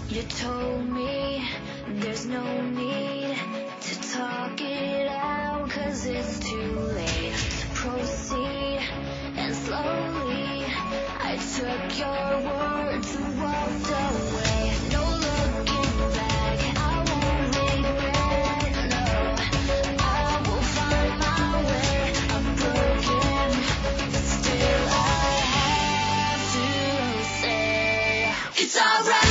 You told me there's no need to talk it out, 'cause it's too late to proceed. And slowly I took your words and walked away. No looking back, I won't regret, no. I will find my way. I'm broken, but still I have to say it's alright.